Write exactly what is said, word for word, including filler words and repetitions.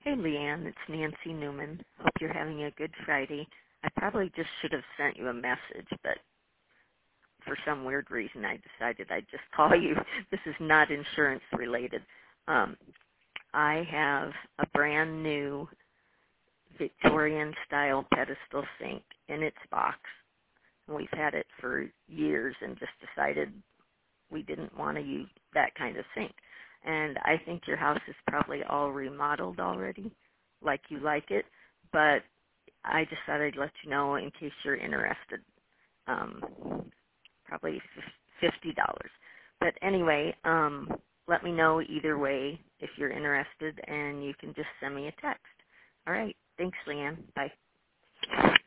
Hey, Leanne, it's Nancy Newman. Hope you're having a good Friday. I probably just should have sent you a message, but for some weird reason I decided I'd just call you. This is not insurance related. Um, I have a brand new Victorian style pedestal sink in its box. We've had it for years and just decided we didn't want to use that kind of sink. And I think your house is probably all remodeled already, like you like it, but I just thought I'd let you know in case you're interested. Um, probably fifty dollars. But anyway, um, let me know either way if you're interested, and you can just send me a text. All right. Thanks, Leanne. Bye.